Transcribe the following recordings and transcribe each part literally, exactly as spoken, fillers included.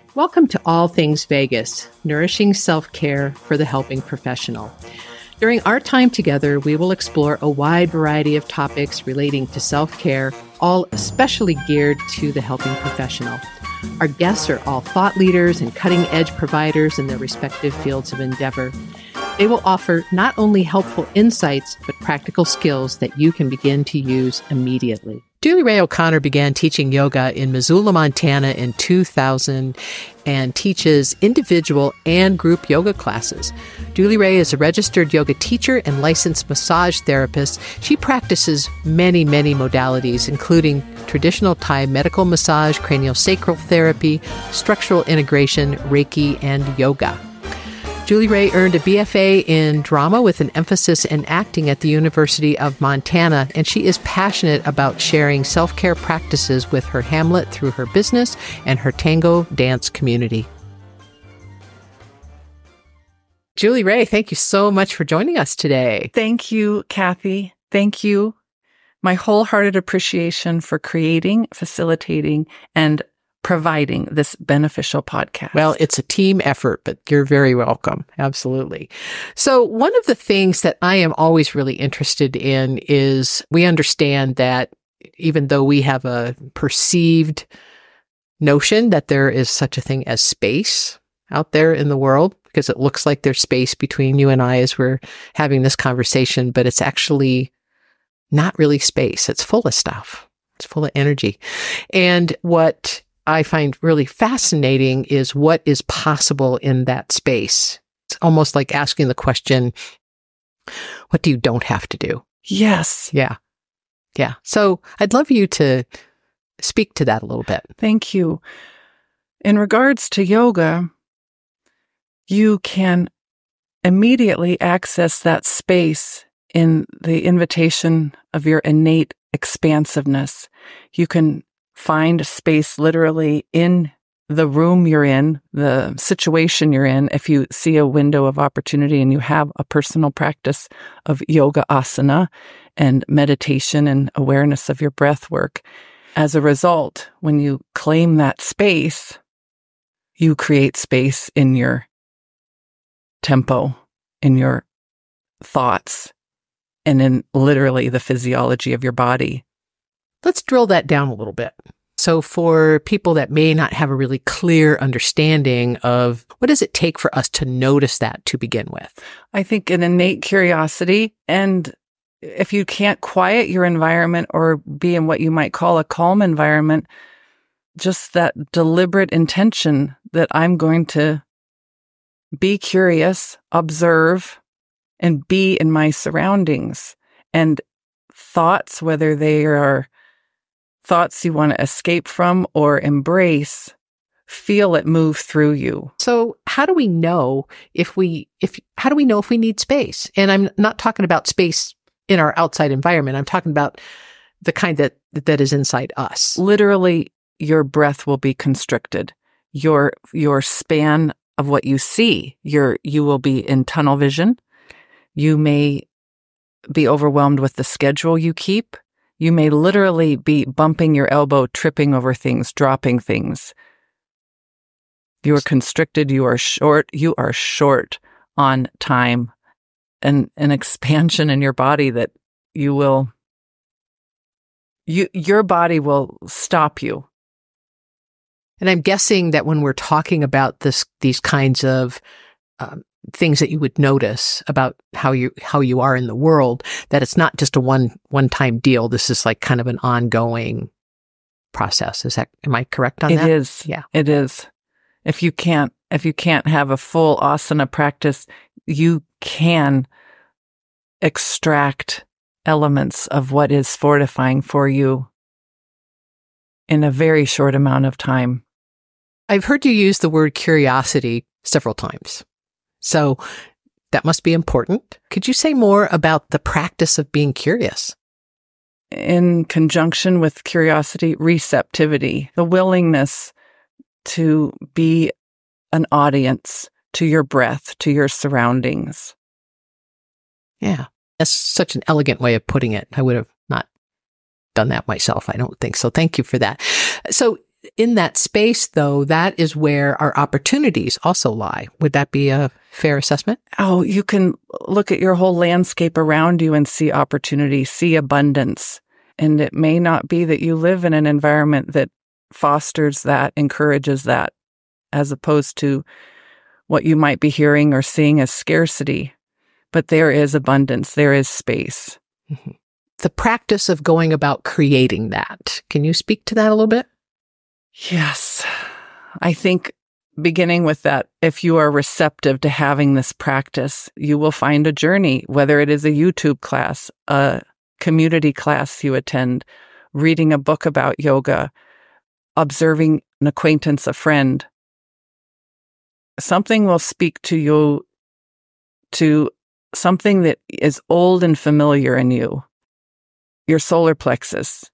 Welcome to All Things Vegas, nourishing self-care for the helping professional. During our time together, we will explore a wide variety of topics relating to self-care, all especially geared to the helping professional. Our guests are all thought leaders and cutting-edge providers in their respective fields of endeavor. They will offer not only helpful insights, but practical skills that you can begin to use immediately. Julie Ray O'Connor began teaching yoga in Missoula, Montana in two thousand and teaches individual and group yoga classes. Julie Ray is a registered yoga teacher and licensed massage therapist. She practices many, many modalities, including traditional Thai medical massage, craniosacral therapy, structural integration, Reiki, and yoga. Julie Ray earned a B F A in drama with an emphasis in acting at the University of Montana, and she is passionate about sharing self-care practices with her Hamlet through her business and her tango dance community. Julie Ray, thank you so much for joining us today. Thank you, Kathy. Thank you. My wholehearted appreciation for creating, facilitating, and providing this beneficial podcast. Well, it's a team effort, but you're very welcome. Absolutely. So one of the things that I am always really interested in is we understand that even though we have a perceived notion that there is such a thing as space out there in the world, because it looks like there's space between you and I as we're having this conversation, but it's actually not really space. It's full of stuff. It's full of energy. And what I find really fascinating is what is possible in that space. It's almost like asking the question, what do you don't have to do? Yes. Yeah. Yeah. So I'd love you to speak to that a little bit. Thank you. In regards to yoga, you can immediately access that space in the invitation of your innate expansiveness. You can find space literally in the room you're in, the situation you're in. If you see a window of opportunity and you have a personal practice of yoga asana and meditation and awareness of your breath work, as a result, when you claim that space, you create space in your tempo, in your thoughts, and in literally the physiology of your body. Let's drill that down a little bit. So for people that may not have a really clear understanding of what does it take for us to notice that to begin with? I think an innate curiosity, and if you can't quiet your environment or be in what you might call a calm environment, just that deliberate intention that I'm going to be curious, observe, and be in my surroundings. And thoughts, whether they are thoughts you want to escape from or embrace, feel it move through you. So how do we know if we, if, how do we know if we need space? And I'm not talking about space in our outside environment. I'm talking about the kind that, that is inside us. Literally, your breath will be constricted. Your, your span of what you see, your, you will be in tunnel vision. You may be overwhelmed with the schedule you keep. You may literally be bumping your elbow, tripping over things, dropping things. You are constricted. You are short. You are short on time and an expansion in your body that you will, you, your body will stop you. And I'm guessing that when we're talking about this, these kinds of um, things that you would notice about how you how you are in the world, that it's not just a one one time deal. This is like kind of an ongoing process. Is that, am I correct on it that? It is. Yeah, it is. If you can't if you can't have a full asana practice, you can extract elements of what is fortifying for you in a very short amount of time. I've heard you use the word curiosity several times. So that must be important. Could you say more about the practice of being curious? In conjunction with curiosity, receptivity, the willingness to be an audience to your breath, to your surroundings. Yeah, that's such an elegant way of putting it. I would have not done that myself, I don't think. So thank you for that. So in that space, though, that is where our opportunities also lie. Would that be a fair assessment? Oh, you can look at your whole landscape around you and see opportunity, see abundance. And it may not be that you live in an environment that fosters that, encourages that, as opposed to what you might be hearing or seeing as scarcity. But there is abundance. There is space. Mm-hmm. The practice of going about creating that. Can you speak to that a little bit? Yes. I think beginning with that, if you are receptive to having this practice, you will find a journey, whether it is a YouTube class, a community class you attend, reading a book about yoga, observing an acquaintance, a friend. Something will speak to you, to something that is old and familiar in you, your solar plexus.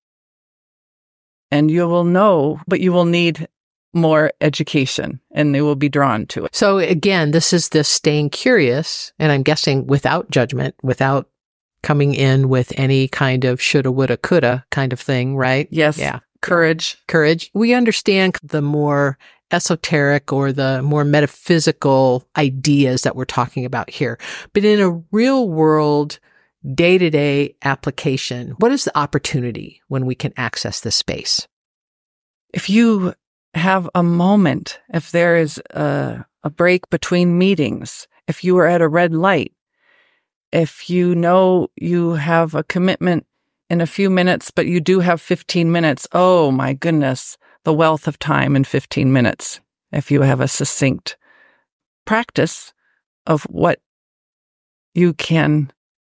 And you will know, but you will need more education and they will be drawn to it. So again, this is this staying curious, and I'm guessing without judgment, without coming in with any kind of shoulda, woulda, coulda kind of thing, right? Yes. Yeah. Courage. Courage. We understand the more esoteric or the more metaphysical ideas that we're talking about here. But in a real world, day-to-day application, what is the opportunity when we can access this space? If you have a moment, if there is a, a break between meetings, if you are at a red light, if you know you have a commitment in a few minutes, but you do have fifteen minutes, oh my goodness, the wealth of time in fifteen minutes. If you have a succinct practice of what you can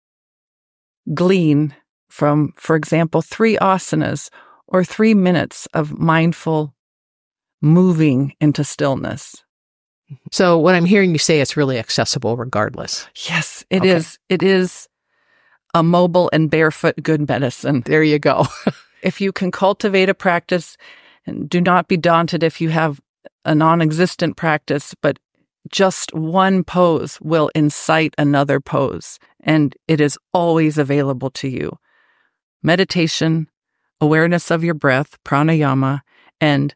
glean from, for example, three asanas or three minutes of mindful moving into stillness. So what I'm hearing you say, it's really accessible regardless. Yes, it Okay. is. It is a mobile and barefoot good medicine. There you go. If you can cultivate a practice, and do not be daunted if you have a non-existent practice, but just one pose will incite another pose, and it is always available to you. Meditation, awareness of your breath, pranayama, and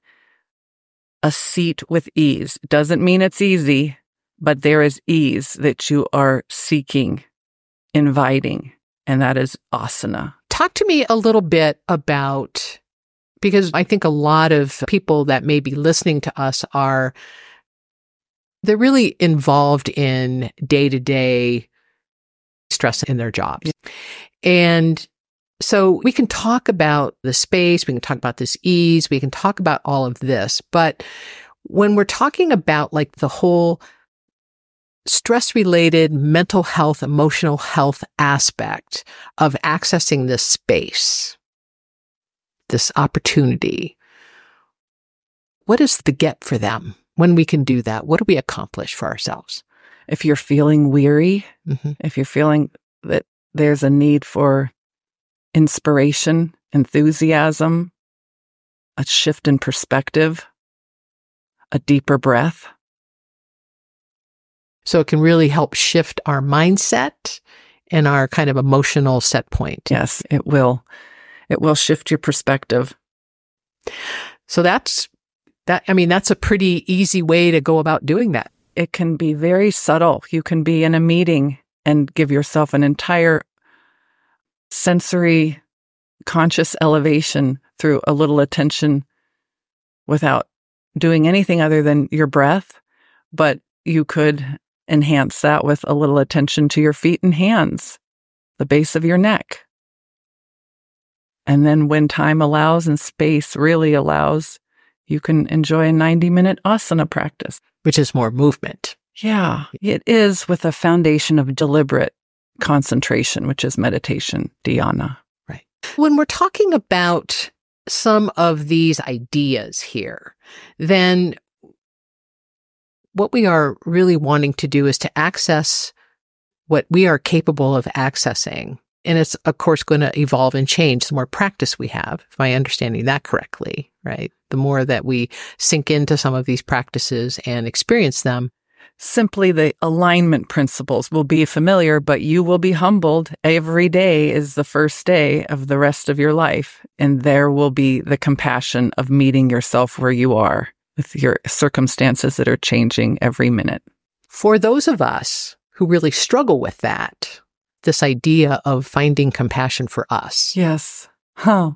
a seat with ease. Doesn't mean it's easy, but there is ease that you are seeking, inviting, and that is asana. Talk to me a little bit about, because I think a lot of people that may be listening to us are, they're really involved in day-to-day stress in their jobs. And so we can talk about the space, we can talk about this ease, we can talk about all of this. But when we're talking about like the whole stress-related mental health, emotional health aspect of accessing this space, this opportunity, what is the get for them when we can do that? What do we accomplish for ourselves? If you're feeling weary, Mm-hmm. if you're feeling that there's a need for inspiration, enthusiasm, a shift in perspective, a deeper breath. So it can really help shift our mindset and our kind of emotional set point. Yes, it will. It will shift your perspective. So that's that. I mean, that's a pretty easy way to go about doing that. It can be very subtle. You can be in a meeting and give yourself an entire sensory conscious elevation through a little attention without doing anything other than your breath. But you could enhance that with a little attention to your feet and hands, the base of your neck. And then when time allows and space really allows, you can enjoy a ninety minute asana practice. Which is more movement. Yeah, it is with a foundation of deliberate concentration, which is meditation, dhyana. Right. When we're talking about some of these ideas here, then what we are really wanting to do is to access what we are capable of accessing. And it's, of course, going to evolve and change the more practice we have, if I'm understanding that correctly, right? The more that we sink into some of these practices and experience them. simply the alignment principles will be familiar, but you will be humbled. Every day is the first day of the rest of your life, and there will be the compassion of meeting yourself where you are with your circumstances that are changing every minute. For those of us who really struggle with that, this idea of finding compassion for us. Yes. Huh.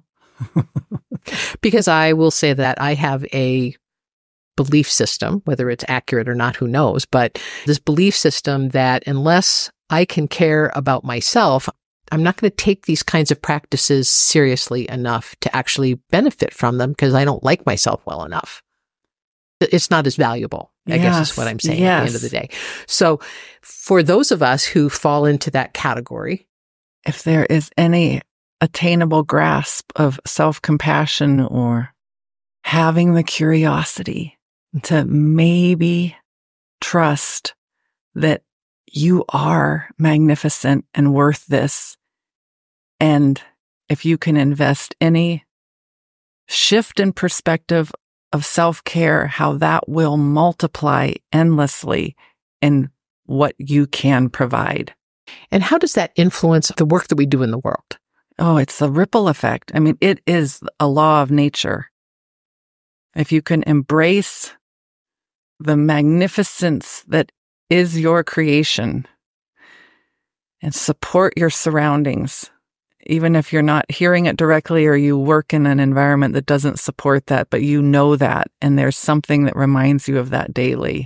Because I will say that I have a belief system, whether it's accurate or not, who knows, but this belief system that unless I can care about myself, I'm not going to take these kinds of practices seriously enough to actually benefit from them because I don't like myself well enough. It's not as valuable, I yes, guess is what I'm saying yes. at the end of the day. So for those of us who fall into that category, if there is any attainable grasp of self-compassion or having the curiosity to maybe trust that you are magnificent and worth this. And if you can invest any shift in perspective of self-care, how that will multiply endlessly in what you can provide. And how does that influence the work that we do in the world? Oh, it's a ripple effect. I mean, it is a law of nature. If you can embrace the magnificence that is your creation and support your surroundings, even if you're not hearing it directly or you work in an environment that doesn't support that, but you know that, and there's something that reminds you of that daily.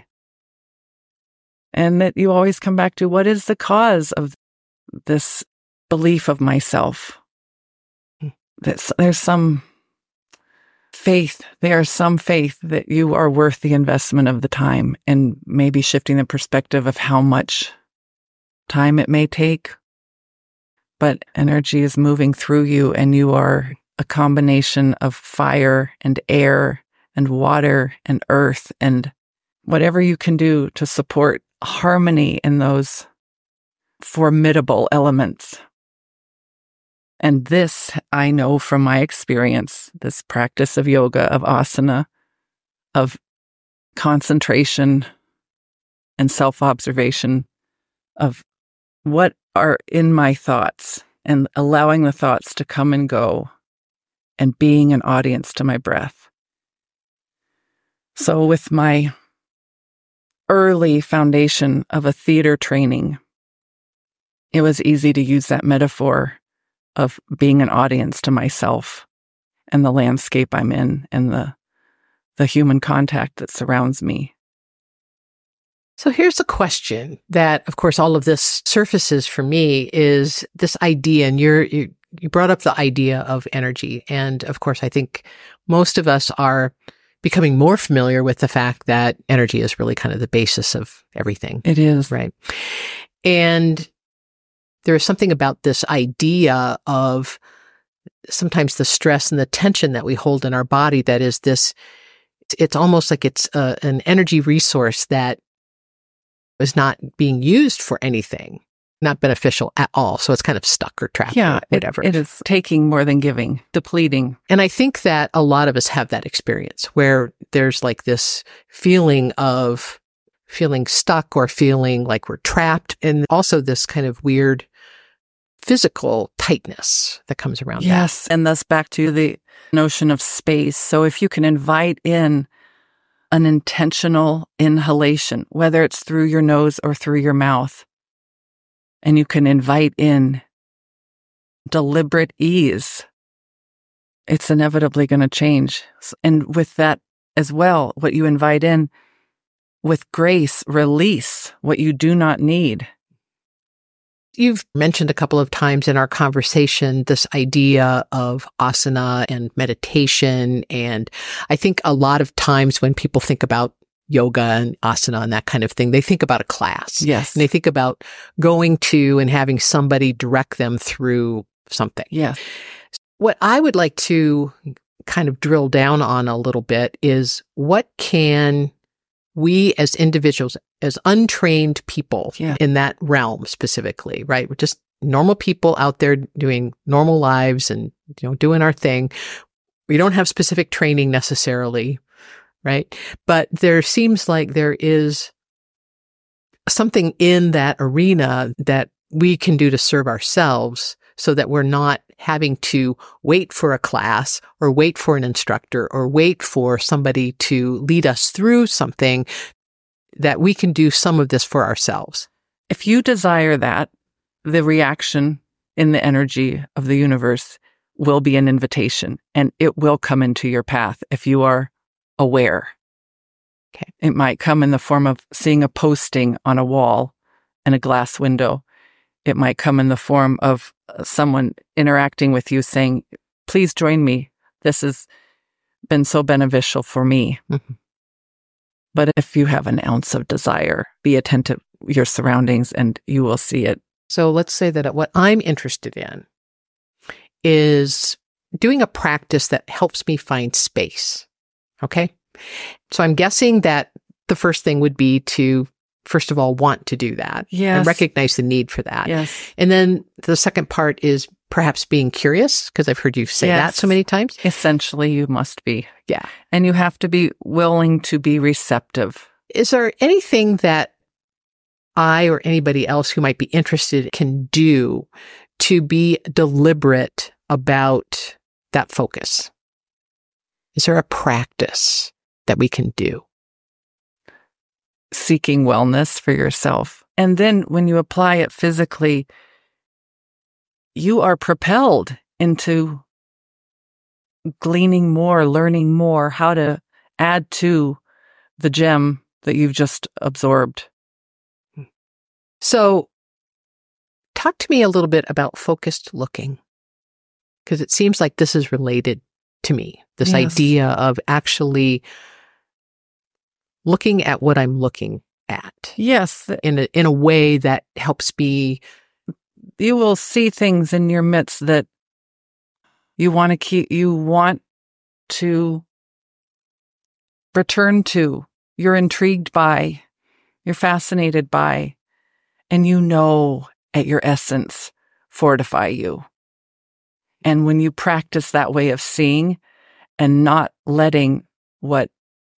And that you always come back to, what is the cause of this belief of myself? That there's some faith, there's some faith that you are worth the investment of the time, and maybe shifting the perspective of how much time it may take. But energy is moving through you, and you are a combination of fire and air and water and earth, and whatever you can do to support harmony in those formidable elements. And this, I know from my experience, this practice of yoga, of asana, of concentration and self-observation, of what are in my thoughts, and allowing the thoughts to come and go, and being an audience to my breath. So with my early foundation of a theater training, it was easy to use that metaphor of being an audience to myself and the landscape I'm in and the the human contact that surrounds me. So here's a question that, of course, all of this surfaces for me is this idea, and you're, you you brought up the idea of energy. And of course, I think most of us are becoming more familiar with the fact that energy is really kind of the basis of everything. It is. Right. And there is something about this idea of sometimes the stress and the tension that we hold in our body that is this, it's almost like it's a, an energy resource that is not being used for anything, not beneficial at all. So it's kind of stuck or trapped yeah, or whatever. It, it is taking more than giving, depleting. And I think that a lot of us have that experience where there's like this feeling of feeling stuck or feeling like we're trapped, and also this kind of weird physical tightness that comes around that. Yes, and thus back to the notion of space. So if you can invite in an intentional inhalation, whether it's through your nose or through your mouth, and you can invite in deliberate ease, it's inevitably going to change. And with that as well, what you invite in, with grace, release what you do not need. You've mentioned a couple of times in our conversation this idea of asana and meditation. And I think a lot of times when people think about yoga and asana and that kind of thing, they think about a class. Yes. And they think about going to and having somebody direct them through something. Yes. What I would like to kind of drill down on a little bit is, what can we as individuals, as untrained people yeah. in that realm specifically, right? We're just normal people out there doing normal lives and, you know, doing our thing. We don't have specific training necessarily, right? But there seems like there is something in that arena that we can do to serve ourselves so that we're not having to wait for a class or wait for an instructor or wait for somebody to lead us through something, that we can do some of this for ourselves. If you desire that, the reaction in the energy of the universe will be an invitation, and it will come into your path if you are aware. Okay. It might come in the form of seeing a posting on a wall in a glass window. It might come in the form of someone interacting with you saying, please join me. This has been so beneficial for me. Mm-hmm. But if you have an ounce of desire, be attentive to your surroundings and you will see it. So let's say that what I'm interested in is doing a practice that helps me find space. Okay? So I'm guessing that the first thing would be to, first of all, want to do that. Yes. And recognize the need for that. Yes. And then the second part is perhaps being curious, because I've heard you say Yes. that so many times. Essentially, you must be. Yeah. And you have to be willing to be receptive. Is there anything that I or anybody else who might be interested can do to be deliberate about that focus? Is there a practice that we can do? Seeking wellness for yourself. And then when you apply it physically, you are propelled into gleaning more, learning more, how to add to the gem that you've just absorbed. So talk to me a little bit about focused looking, because it seems like this is related to me, this Yes. idea of actually looking at what I'm looking at Yes, in a, in a way that helps me. you will see things in your midst that you want to keep, you want to return to, you're intrigued by, you're fascinated by, and you know at your essence fortify you. And when you practice that way of seeing and not letting what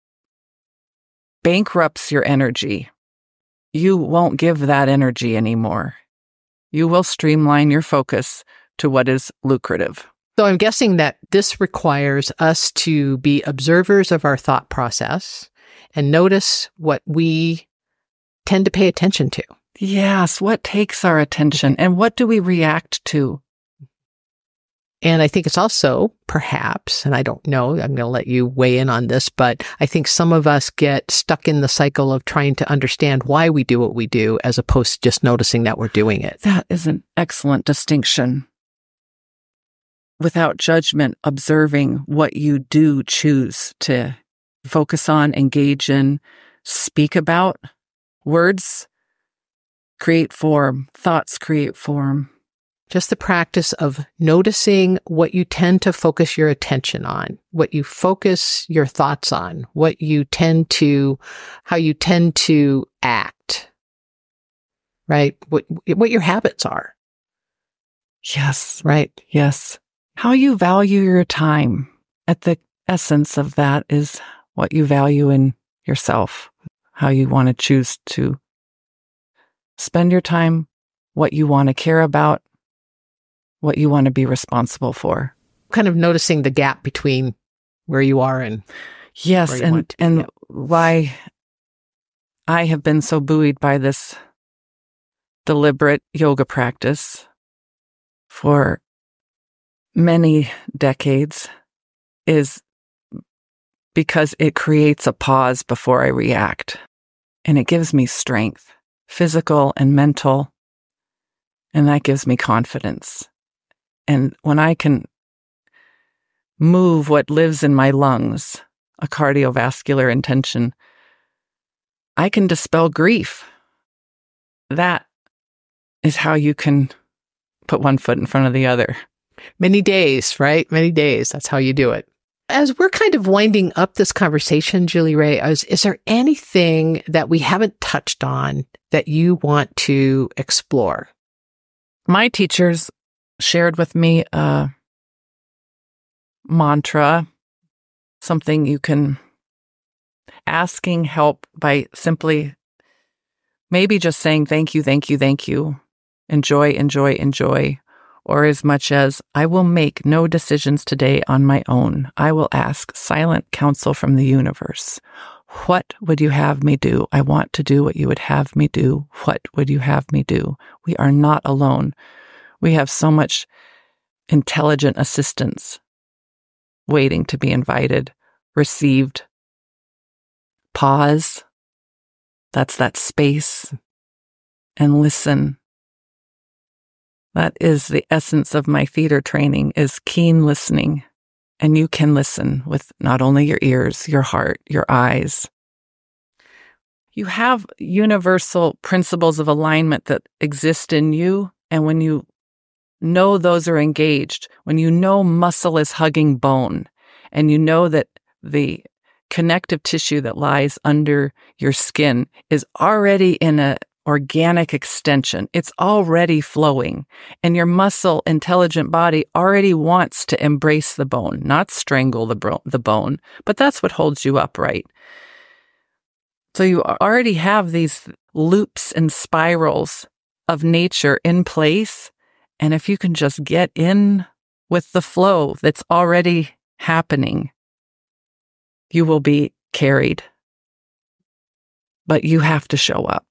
bankrupts your energy, you won't give that energy anymore. You will streamline your focus to what is lucrative. So I'm guessing that this requires us to be observers of our thought process and notice what we tend to pay attention to. Yes, what takes our attention and what do we react to? And I think it's also perhaps, and I don't know, I'm going to let you weigh in on this, but I think some of us get stuck in the cycle of trying to understand why we do what we do as opposed to just noticing that we're doing it. That is an excellent distinction. Without judgment, observing what you do choose to focus on, engage in, speak about. Words create form, thoughts create form. Just the practice of noticing what you tend to focus your attention on, what you focus your thoughts on, what you tend to, how you tend to act, right? What, what your habits are. Yes, right? Yes. How you value your time. At the essence of that is what you value in yourself, how you want to choose to spend your time, what you want to care about, what you want to be responsible for. Kind of noticing the gap between where you are and yes, where you and want to be. and Yep. why I have been so buoyed by this deliberate yoga practice for many decades is because it creates a pause before I react, and it gives me strength, physical and mental, and that gives me confidence. And when I can move what lives in my lungs, a cardiovascular intention, I can dispel grief. That is how you can put one foot in front of the other. Many days, right? Many days. That's how you do it. As we're kind of winding up this conversation, Julie Rae, is, is there anything that we haven't touched on that you want to explore? My teachers shared with me a mantra, something you can asking help by simply Maybe just saying thank you, thank you, thank you. Enjoy, enjoy, enjoy. Or as much as, I will make no decisions today on my own. I will ask silent counsel from the universe. What would you have me do? I want to do what you would have me do. What would you have me do? We are not alone. We have so much intelligent assistance waiting to be invited, received. Pause. That's that space. And listen. That is the essence of my theater training, is keen listening. And you can listen with not only your ears, your heart, your eyes. You have universal principles of alignment that exist in you. And when you know those are engaged, when you know muscle is hugging bone, and you know that the connective tissue that lies under your skin is already in a organic extension. It's already flowing, and your muscle intelligent body already wants to embrace the bone, not strangle the, bro- the bone, but that's what holds you upright. So you already have these loops and spirals of nature in place. And if you can just get in with the flow that's already happening, you will be carried. But you have to show up.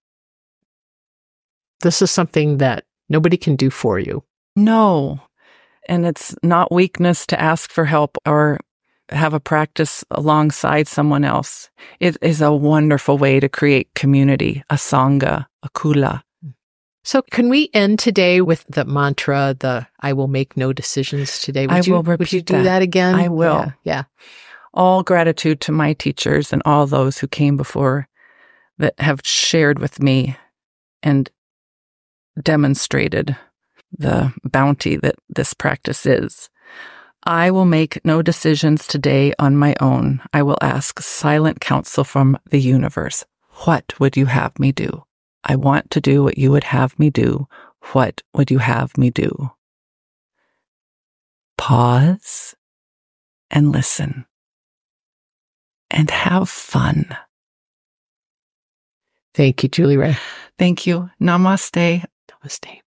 This is something that nobody can do for you. No. And it's not weakness to ask for help or have a practice alongside someone else. It is a wonderful way to create community, a sangha, a kula. So can we end today with the mantra, the I will make no decisions today? Would I you, will repeat Would you do that. that again? I will. Yeah, yeah. All gratitude to my teachers and all those who came before that have shared with me and demonstrated the bounty that this practice is. I will make no decisions today on my own. I will ask silent counsel from the universe. What would you have me do? I want to do what you would have me do. What would you have me do? Pause and listen and have fun. Thank you, Julie Ray. Thank you. Namaste. Namaste.